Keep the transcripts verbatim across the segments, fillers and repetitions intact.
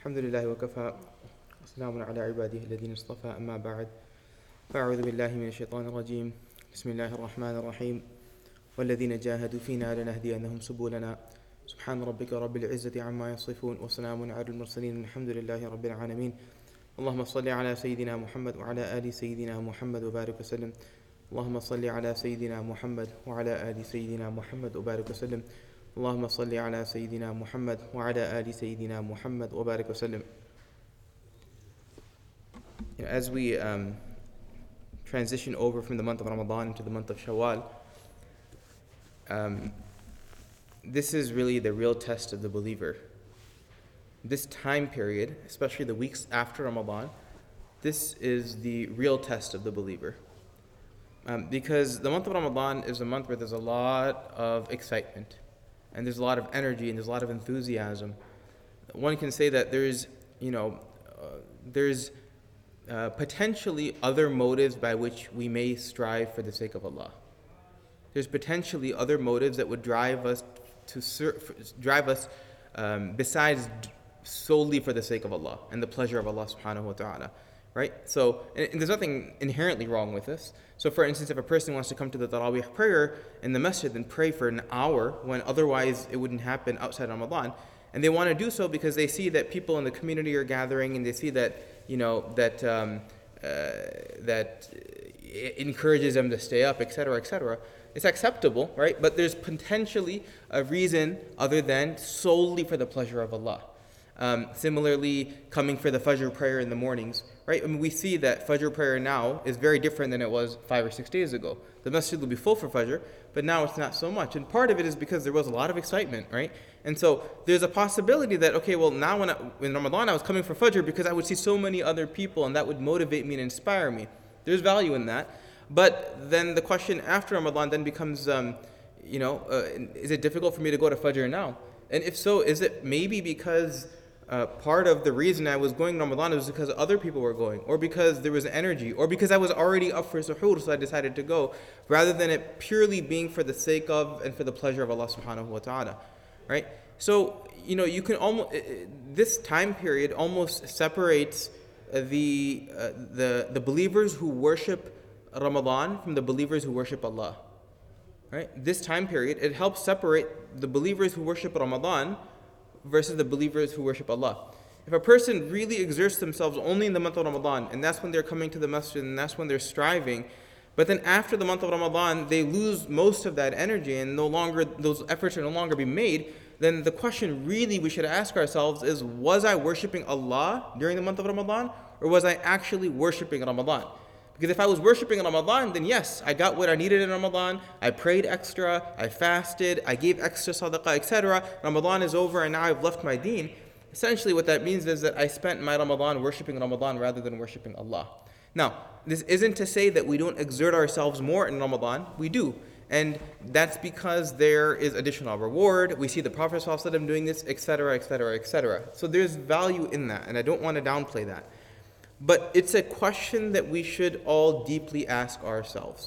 الحمد لله وكفى وسلام على عباده الذين اصطفى أما بعد فأعوذ بالله من الشيطان الرجيم بسم الله الرحمن الرحيم والذين جاهدوا فينا لنهدينهم سبلنا سبحان ربك رب العزة عما يصفون وسلام على المرسلين الحمد لله رب العالمين اللهم صل على سيدنا محمد وعلى آل سيدنا محمد وبارك وسلم اللهم صل على سيدنا محمد وعلى آل سيدنا محمد وبارك وسلم اللهم صل على سيدنا محمد وعلى آل سيدنا محمد وبارك وسلم. You know, as we um, transition over from the month of Ramadan into the month of Shawwal, um, this is really the real test of the believer. This time period, especially the weeks after Ramadan, this is the real test of the believer. Um, because the month of Ramadan is a month where there's a lot of excitement, and there's a lot of energy, and there's a lot of enthusiasm. One can say that there's, you know, uh, there's uh, potentially other motives by which we may strive for the sake of Allah. There's potentially other motives that would drive us to serve, drive us um, besides solely for the sake of Allah and the pleasure of Allah subhanahu wa ta'ala. Right? So, and, and there's nothing inherently wrong with this. So, for instance, if a person wants to come to the Tarawih prayer in the masjid and pray for an hour when otherwise it wouldn't happen outside Ramadan, and they want to do so because they see that people in the community are gathering and they see that, you know, that um, uh, that it encourages them to stay up, et cetera, et cetera. It's acceptable, right? But there's potentially a reason other than solely for the pleasure of Allah. Um, similarly, coming for the Fajr prayer in the mornings, right? I mean, we see that Fajr prayer now is very different than it was five or six days ago. The masjid will be full for Fajr, but now it's not so much. And part of it is because there was a lot of excitement, right? And so there's a possibility that, okay, well, now when I, in Ramadan I was coming for Fajr because I would see so many other people and that would motivate me and inspire me. There's value in that. But then the question after Ramadan then becomes, um, you know, uh, is it difficult for me to go to Fajr now? And if so, is it maybe because Uh, part of the reason I was going to Ramadan was because other people were going, or because there was energy, or because I was already up for suhoor, so I decided to go, rather than it purely being for the sake of and for the pleasure of Allah subhanahu wa ta'ala, right? So, you know, you can almost, this time period almost separates the, uh, the, the believers who worship Ramadan from the believers who worship Allah, right? This time period, it helps separate the believers who worship Ramadan versus the believers who worship Allah. If a person really exerts themselves only in the month of Ramadan, and that's when they're coming to the masjid, and that's when they're striving, but then after the month of Ramadan, they lose most of that energy, and no longer, those efforts are no longer be made, then the question really we should ask ourselves is, was I worshiping Allah during the month of Ramadan, or was I actually worshiping Ramadan? Because if I was worshiping in Ramadan, then yes, I got what I needed in Ramadan, I prayed extra, I fasted, I gave extra sadaqah, et cetera. Ramadan is over and now I've left my deen. Essentially what that means is that I spent my Ramadan worshiping Ramadan rather than worshiping Allah. Now, this isn't to say that we don't exert ourselves more in Ramadan, we do. And that's because there is additional reward, we see the Prophet ﷺ doing this, et cetera, et cetera, et cetera. So there's value in that, and I don't want to downplay that. But it's a question that we should all deeply ask ourselves.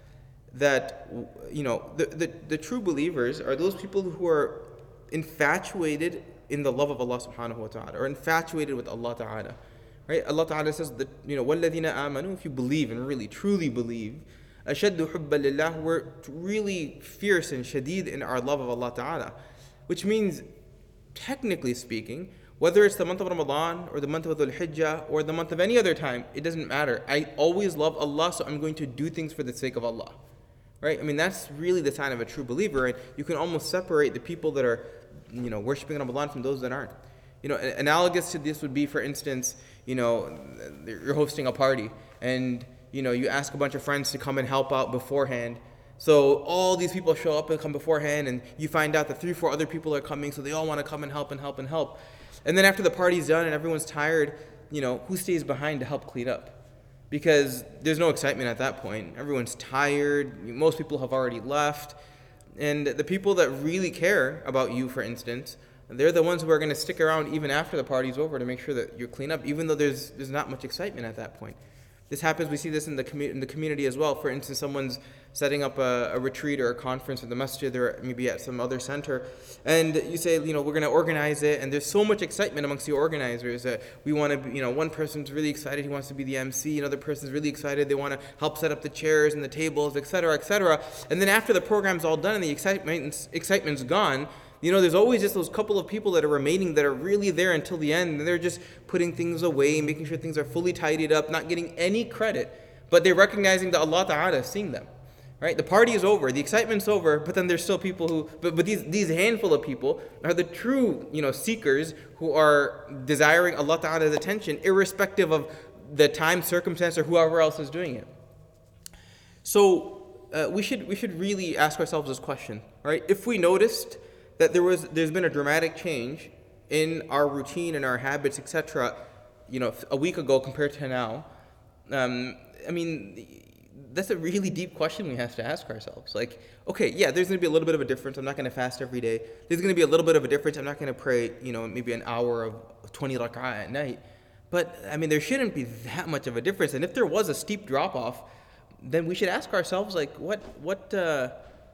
That, you know, the, the, the true believers are those people who are infatuated in the love of Allah subhanahu wa ta'ala, or infatuated with Allah ta'ala. Right? Allah ta'ala says that, you know, وَالَّذِينَ آمَنُوا, if you believe and really, truly believe, أَشَدُّ حُبًّا لِلَّهِ, we're really fierce and shadid in our love of Allah ta'ala. Which means, technically speaking, whether it's the month of Ramadan or the month of Dhul Hijjah or the month of any other time, it doesn't matter. I always love Allah, so I'm going to do things for the sake of Allah. Right? I mean, that's really the sign of a true believer, and you can almost separate the people that are, you know, worshiping Ramadan from those that aren't. You know, analogous to this would be, for instance, you know, you're hosting a party, and, you know, you ask a bunch of friends to come and help out beforehand. So all these people show up and come beforehand, and you find out that three, four other people are coming, so they all want to come and help and help and help. And then after the party's done and everyone's tired, you know, who stays behind to help clean up? Because there's no excitement at that point. Everyone's tired. Most people have already left. And the people that really care about you, for instance, they're the ones who are going to stick around even after the party's over to make sure that you're clean up, even though there's there's not much excitement at that point. This happens, we see this in the, commu- in the community as well. For instance, someone's setting up a, a retreat or a conference at the masjid or maybe at some other center, and you say, you know, we're going to organize it, and there's so much excitement amongst the organizers that we want to, you know, one person's really excited, he wants to be the M C, another person's really excited, they want to help set up the chairs and the tables, et cetera, et cetera. And then after the program's all done and the excitement, excitement's gone, you know, there's always just those couple of people that are remaining that are really there until the end, and they're just putting things away, making sure things are fully tidied up, not getting any credit, but they're recognizing that Allah Ta'ala is seeing them, right? The party is over, the excitement's over, but then there's still people who, but, but these, these handful of people are the true, you know, seekers who are desiring Allah Ta'ala's attention, irrespective of the time, circumstance, or whoever else is doing it. So uh, we should we should really ask ourselves this question, right? If we noticed that there was there's been a dramatic change in our routine and our habits, et cetera, you know, a week ago compared to now, um, I mean, that's a really deep question we have to ask ourselves. Like, okay, yeah, there's going to be a little bit of a difference. I'm not going to fast every day. There's going to be a little bit of a difference. I'm not going to pray, you know, maybe an hour of twenty rak'ah at night. But, I mean, there shouldn't be that much of a difference. And if there was a steep drop-off, then we should ask ourselves, like, what, what, uh,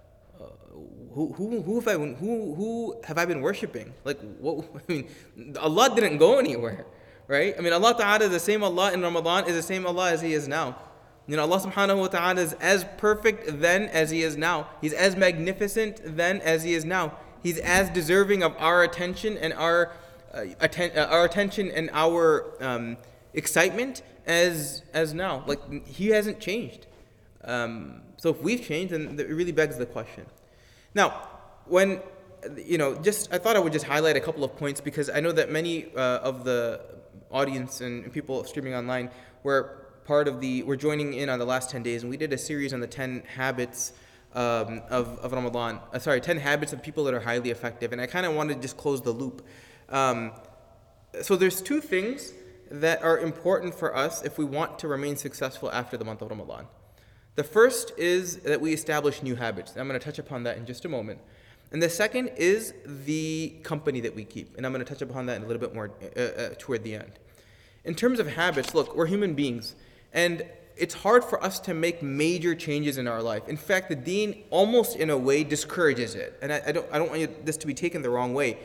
Who who who have I who who have I been worshiping? Like, what? I mean, Allah didn't go anywhere, right? I mean, Allah Ta'ala is the same Allah in Ramadan is the same Allah as He is now. You know, Allah Subhanahu wa Ta'ala is as perfect then as He is now. He's as magnificent then as He is now. He's as deserving of our attention and our uh, atten- uh, our attention and our um, excitement as as now. Like, He hasn't changed. Um, so if we've changed, then it really begs the question. Now, when, you know, just, I thought I would just highlight a couple of points because I know that many uh, of the audience and people streaming online were part of the, were joining in on the last ten days, and we did a series on the ten habits um, of, of Ramadan, uh, sorry, ten habits of people that are highly effective, and I kind of wanted to just close the loop. Um, so there's two things that are important for us if we want to remain successful after the month of Ramadan. The first is that we establish new habits. I'm going to touch upon that in just a moment. And the second is the company that we keep. And I'm going to touch upon that in a little bit more uh, uh, toward the end. In terms of habits, look, we're human beings. And it's hard for us to make major changes in our life. In fact, the deen almost in a way discourages it. And I, I don't, I don't want you, this to be taken the wrong way.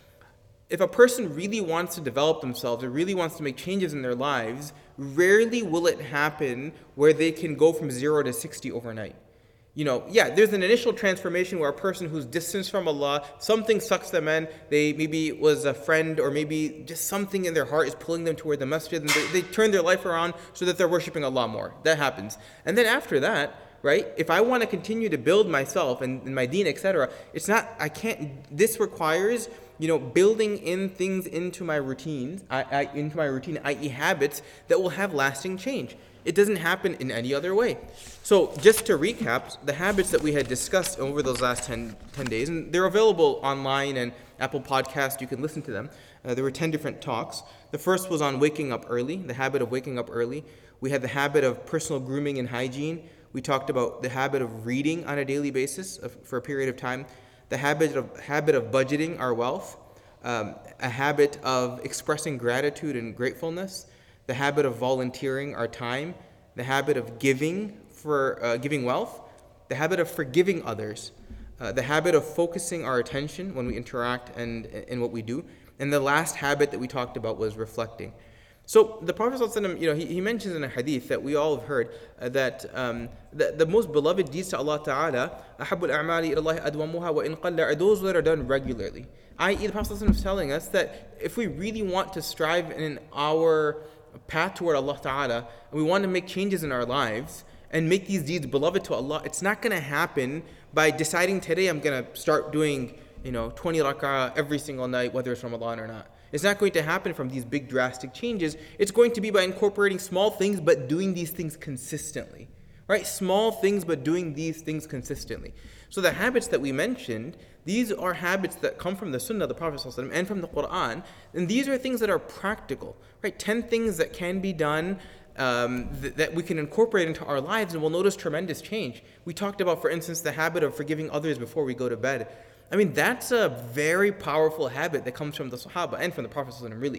If a person really wants to develop themselves or really wants to make changes in their lives, rarely will it happen where they can go from zero to sixty overnight. You know, yeah, there's an initial transformation where a person who's distanced from Allah, something sucks them in, they maybe it was a friend or maybe just something in their heart is pulling them toward the masjid, and they, they turn their life around so that they're worshiping Allah more. That happens. And then after that, right, if I want to continue to build myself and, and my deen, et cetera, it's not, I can't, this requires, you know, building in things into my routines, I, I, into my routine, that is habits that will have lasting change. It doesn't happen in any other way. So just to recap, the habits that we had discussed over those last ten, ten days, and they're available online and Apple Podcasts, you can listen to them. Uh, there were ten different talks. The first was on waking up early, the habit of waking up early. We had the habit of personal grooming and hygiene. We talked about the habit of reading on a daily basis of, for a period of time. The habit of habit of budgeting our wealth, um, a habit of expressing gratitude and gratefulness, the habit of volunteering our time, the habit of giving for uh, giving wealth, the habit of forgiving others, uh, the habit of focusing our attention when we interact and in what we do, and the last habit that we talked about was reflecting. So the Prophet ﷺ, you know, he, he mentions in a hadith that we all have heard uh, that um, the, the most beloved deeds to Allah Ta'ala أَحَبُّ الْأَعْمَالِ إِلَى اللَّهِ أَدْوَمُهَا وَإِنْ قَلَّ are those that are done regularly. that is, the Prophet ﷺ is telling us that if we really want to strive in our path toward Allah Ta'ala, and we want to make changes in our lives and make these deeds beloved to Allah, it's not going to happen by deciding today I'm going to start doing, you know, twenty rak'ah every single night, whether it's Ramadan or not. It's not going to happen from these big drastic changes. It's going to be by incorporating small things but doing these things consistently. Right? Small things but doing these things consistently. So the habits that we mentioned, these are habits that come from the Sunnah of the Prophet ﷺ and from the Quran. And these are things that are practical. Right? Ten things that can be done um, th- that we can incorporate into our lives and we'll notice tremendous change. We talked about, for instance, the habit of forgiving others before we go to bed. I mean, that's a very powerful habit that comes from the Sahaba and from the Prophet ﷺ, really.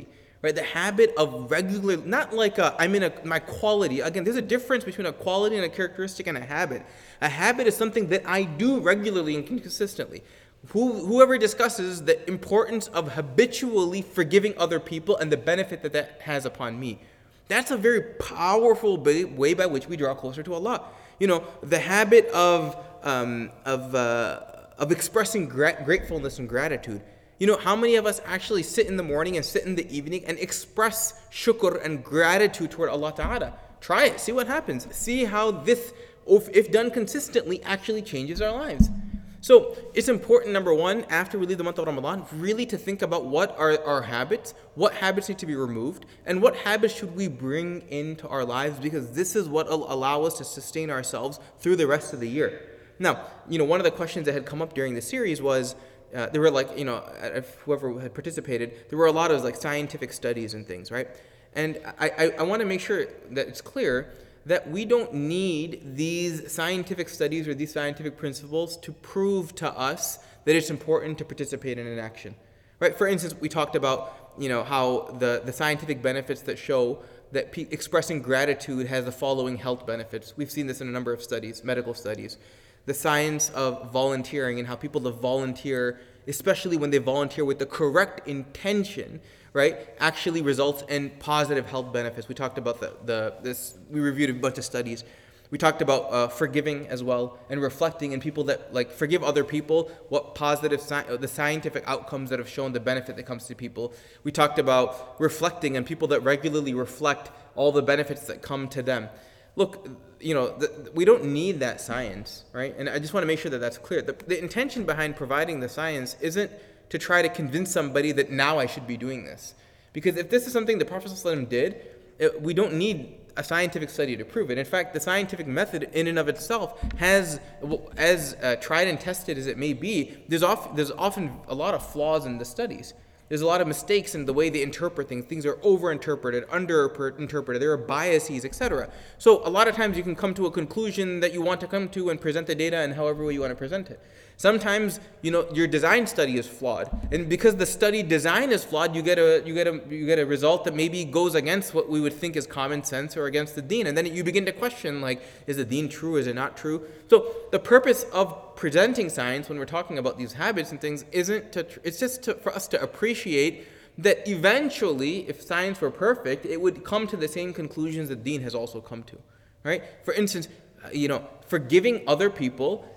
right? The habit of regular, not like a, I'm in a, my quality. Again, there's a difference between a quality and a characteristic and a habit. A habit is something that I do regularly and consistently. Who, whoever discusses the importance of habitually forgiving other people and the benefit that that has upon me, that's a very powerful way by which we draw closer to Allah. You know, the habit of um, of uh, of expressing gra- gratefulness and gratitude. You know, how many of us actually sit in the morning and sit in the evening and express shukr and gratitude toward Allah Ta'ala? Try it, see what happens. See how this, if done consistently, actually changes our lives. So it's important, number one, after we leave the month of Ramadan, really to think about what are our habits, what habits need to be removed, and what habits should we bring into our lives, because this is what will allow us to sustain ourselves through the rest of the year. Now, you know, one of the questions that had come up during the series was, uh, there were like, you know, if whoever had participated, there were a lot of like scientific studies and things, right? And I, I, I want to make sure that it's clear that we don't need these scientific studies or these scientific principles to prove to us that it's important to participate in an action, right? For instance, we talked about, you know, how the, the scientific benefits that show that pe- expressing gratitude has the following health benefits. We've seen this in a number of studies, medical studies. The science of volunteering and how people that volunteer, especially when they volunteer with the correct intention, right, actually results in positive health benefits. We talked about the, the this, we reviewed a bunch of studies. We talked about uh, forgiving as well, and reflecting in people that like forgive other people, what positive, sci- the scientific outcomes that have shown the benefit that comes to people. We talked about reflecting and people that regularly reflect all the benefits that come to them. Look, you know, the, we don't need that science, right? And I just want to make sure that that's clear. The, the intention behind providing the science isn't to try to convince somebody that now I should be doing this. Because if this is something the Prophet ﷺ did, it, we don't need a scientific study to prove it. In fact, the scientific method in and of itself has, as uh, tried and tested as it may be, there's, oft, there's often a lot of flaws in the studies. There's a lot of mistakes in the way they interpret things. Things are over-interpreted, under-interpreted. There are biases, et cetera. So a lot of times you can come to a conclusion that you want to come to and present the data in however way you want to present it. Sometimes, you know, your design study is flawed, and because the study design is flawed, you get a you get a you get a result that maybe goes against what we would think is common sense or against the deen, and then you begin to question, like, is the deen true? Is it not true? So the purpose of presenting science when we're talking about these habits and things isn't to it's just to, for us to appreciate that eventually, if science were perfect, it would come to the same conclusions that deen has also come to, right? For instance, you know, forgiving other people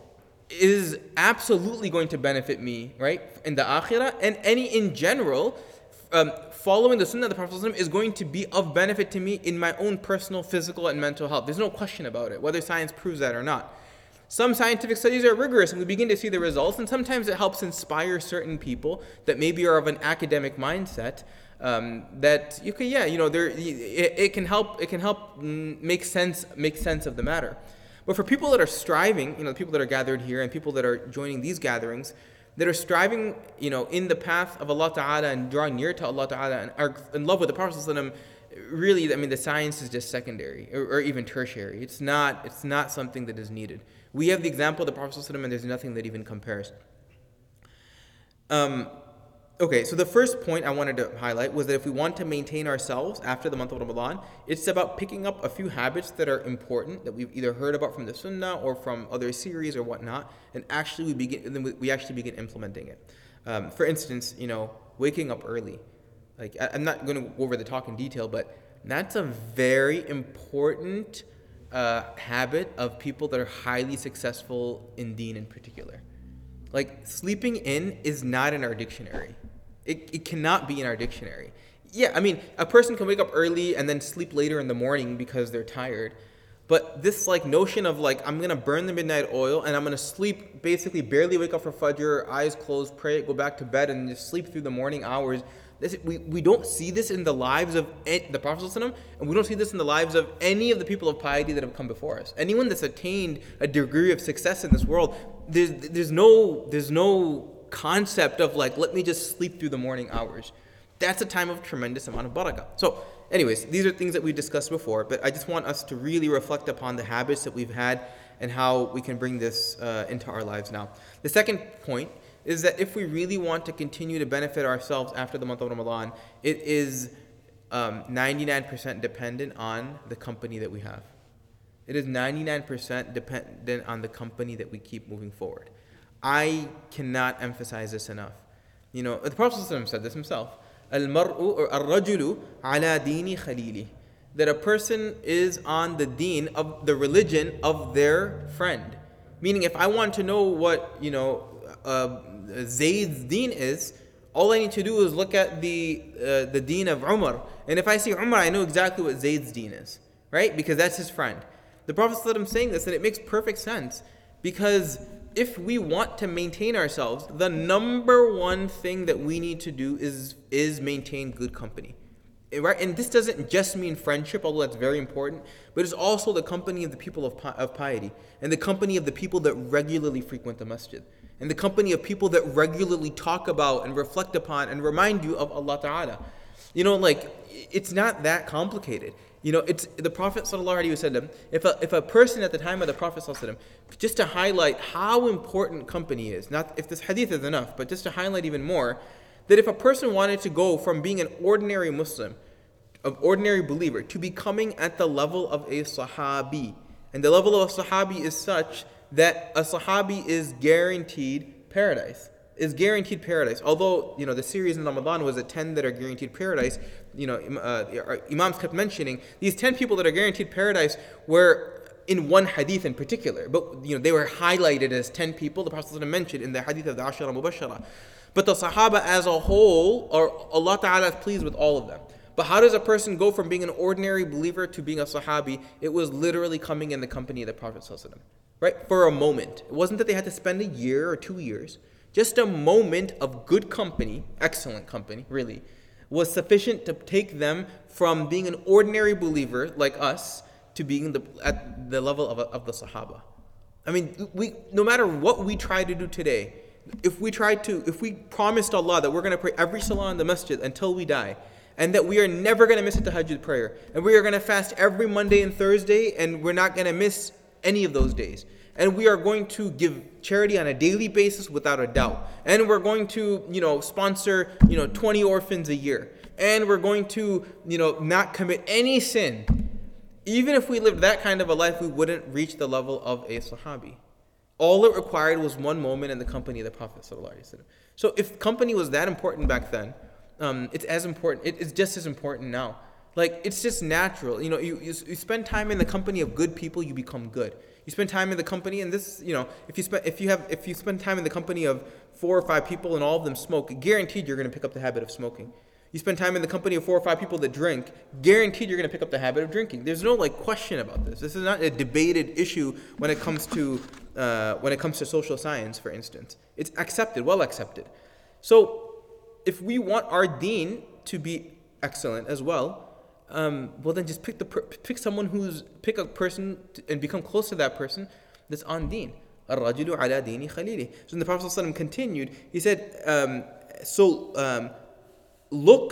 is absolutely going to benefit me, right, in the akhirah, and any in general, um, following the sunnah of the Prophet ﷺ is going to be of benefit to me in my own personal, physical, and mental health. There's no question about it, whether science proves that or not. Some scientific studies are rigorous, and we begin to see the results, and sometimes it helps inspire certain people that maybe are of an academic mindset, um, that you can, yeah, you know, there, it, it can help, it can help make sense, make sense of the matter. But for people that are striving, you know, the people that are gathered here and people that are joining these gatherings, that are striving, you know, in the path of Allah Ta'ala and drawing near to Allah Ta'ala and are in love with the Prophet ﷺ, really, I mean, the science is just secondary or, or even tertiary. It's not, it's not something that is needed. We have the example of the Prophet ﷺ, and there's nothing that even compares. Um, okay, so the first point I wanted to highlight was that if we want to maintain ourselves after the month of Ramadan, it's about picking up a few habits that are important, that we've either heard about from the Sunnah or from other series or whatnot, and actually we begin, then we actually begin implementing it. Um, for instance, you know, waking up early. Like, I'm not going to go over the talk in detail, but that's a very important uh, habit of people that are highly successful in deen in particular. Like, sleeping in is not in our dictionary. It, it cannot be in our dictionary. Yeah, I mean, a person can wake up early and then sleep later in the morning because they're tired. But this like notion of like, I'm going to burn the midnight oil and I'm going to sleep, basically barely wake up for Fajr, eyes closed, pray, go back to bed and just sleep through the morning hours. This, we, we don't see this in the lives of the Prophet ﷺ, and we don't see this in the lives of any of the people of piety that have come before us. Anyone that's attained a degree of success in this world, there's, there's no there's no concept of like, let me just sleep through the morning hours. That's a time of tremendous amount of barakah. So anyways, these are things that we discussed before, but I just want us to really reflect upon the habits that we've had and how we can bring this uh, into our lives now. The second point is that if we really want to continue to benefit ourselves after the month of Ramadan, it is um, ninety-nine percent dependent on the company that we have. It is ninety-nine percent dependent on the company that we keep moving forward. I cannot emphasize this enough. You know, the Prophet ﷺ said this himself. Al-mar'u or ar-rajulu ala dini khalili. That a person is on the deen of the religion of their friend. Meaning, if I want to know what, you know, uh, Zayd's deen is, all I need to do is look at the uh, the deen of Umar. And if I see Umar, I know exactly what Zayd's deen is. Right? Because that's his friend. The Prophet ﷺ saying this, and it makes perfect sense. Because if we want to maintain ourselves, the number one thing that we need to do is is maintain good company. Right? And this doesn't just mean friendship, although that's very important, but it's also the company of the people of, pi- of piety, and the company of the people that regularly frequent the masjid, and the company of people that regularly talk about and reflect upon and remind you of Allah Ta'ala. You know, like, it's not that complicated. You know, it's the Prophet sallallahu alaihi wasallam. If a if a person at the time of the Prophet sallallahu alaihi wasallam, just to highlight how important company is, not if this hadith is enough, but just to highlight even more, that if a person wanted to go from being an ordinary Muslim, an ordinary believer, to becoming at the level of a Sahabi, and the level of a Sahabi is such that a Sahabi is guaranteed paradise. Is guaranteed paradise. Although, you know, the series in Ramadan was the ten that are guaranteed paradise, you know, uh, Imams kept mentioning these ten people that are guaranteed paradise were in one hadith in particular. But, you know, they were highlighted as ten people. The Prophet mentioned in the hadith of the Ashara Mubashara. But the Sahaba as a whole, or Allah Ta'ala is pleased with all of them. But how does a person go from being an ordinary believer to being a Sahabi? It was literally coming in the company of the Prophet ﷺ, right? For a moment. It wasn't that they had to spend a year or two years. Just a moment of good company, excellent company, really, was sufficient to take them from being an ordinary believer like us to being the, at the level of, a, of the Sahaba. I mean, we no matter what we try to do today, if we try to, if we promised Allah that we're going to pray every salah in the masjid until we die, and that we are never going to miss a tahajjud prayer, and we are going to fast every Monday and Thursday, and we're not going to miss any of those days, and we are going to give charity on a daily basis without a doubt, and we're going to, you know, sponsor, you know, twenty orphans a year, and we're going to, you know, not commit any sin. Even if we lived that kind of a life, we wouldn't reach the level of a Sahabi. All it required was one moment in the company of the Prophet ﷺ. So if company was that important back then, um, it's as important. It, it's just as important now. Like, it's just natural. You know, you, you you spend time in the company of good people, you become good. You spend time in the company, and this, you know, if you spend if you have if you spend time in the company of four or five people and all of them smoke, guaranteed you're going to pick up the habit of smoking. You spend time in the company of four or five people that drink, guaranteed you're going to pick up the habit of drinking. There's no like question about this. This is not a debated issue when it comes to uh, when it comes to social science, for instance. It's accepted, well accepted. So if we want our deen to be excellent as well, um, well then just pick the per- pick someone who's pick a person to, and become close to that person that's on deen. Ar-rajulu ala dini khalili. So when the Prophet ﷺ continued, he said, um, so. Um, Look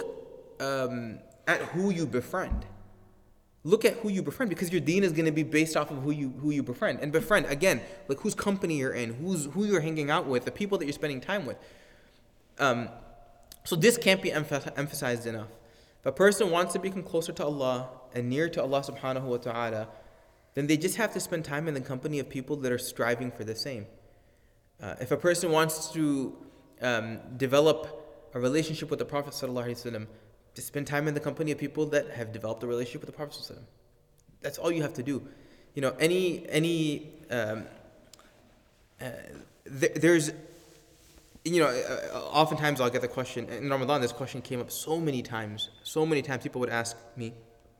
um, at who you befriend. Look at who you befriend, because your deen is going to be based off of who you who you befriend. And befriend, again, like whose company you're in, who's who you're hanging out with, the people that you're spending time with. Um, so this can't be emph- emphasized enough. If a person wants to become closer to Allah and near to Allah subhanahu wa ta'ala, then they just have to spend time in the company of people that are striving for the same. Uh, if a person wants to um, develop a relationship with the Prophet ﷺ, to spend time in the company of people that have developed a relationship with the Prophet ﷺ. That's all you have to do. You know, any any um, uh, th- there's, you know, uh, oftentimes I'll get the question in Ramadan. This question came up so many times. So many times people would ask me,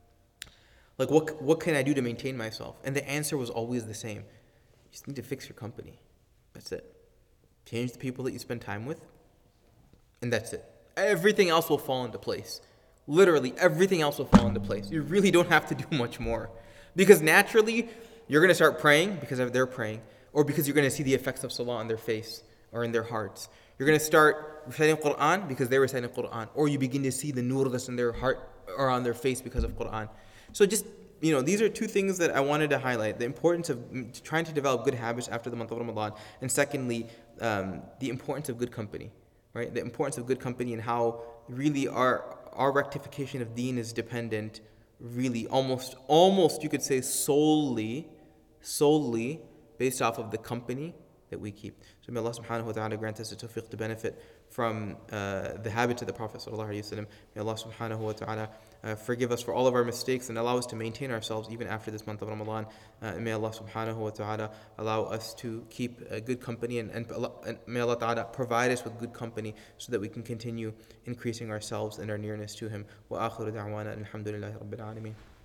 like, what what can I do to maintain myself? And the answer was always the same: you just need to fix your company. That's it. Change the people that you spend time with. And that's it. Everything else will fall into place. Literally, everything else will fall into place. You really don't have to do much more. Because naturally, you're going to start praying because they're praying. Or because you're going to see the effects of salah on their face or in their hearts. You're going to start reciting Qur'an because they're reciting Qur'an. Or you begin to see the nur that's in their heart or on their face because of Qur'an. So just, you know, these are two things that I wanted to highlight. The importance of trying to develop good habits after the month of Ramadan. And secondly, um, the importance of good company. Right? The importance of good company and how really our our rectification of deen is dependent, really, almost, almost you could say solely, solely based off of the company that we keep. So may Allah subhanahu wa ta'ala grant us the tawfiq to benefit from uh, the habits of the Prophet sallallahu alaihi wasallam. May Allah subhanahu wa ta'ala uh, forgive us for all of our mistakes and allow us to maintain ourselves even after this month of Ramadan. Uh, and may Allah subhanahu wa ta'ala allow us to keep a good company, and, and, and may Allah ta'ala provide us with good company so that we can continue increasing ourselves and our nearness to Him. Wa akhiru da'wana alhamdulillahi rabbil alameen.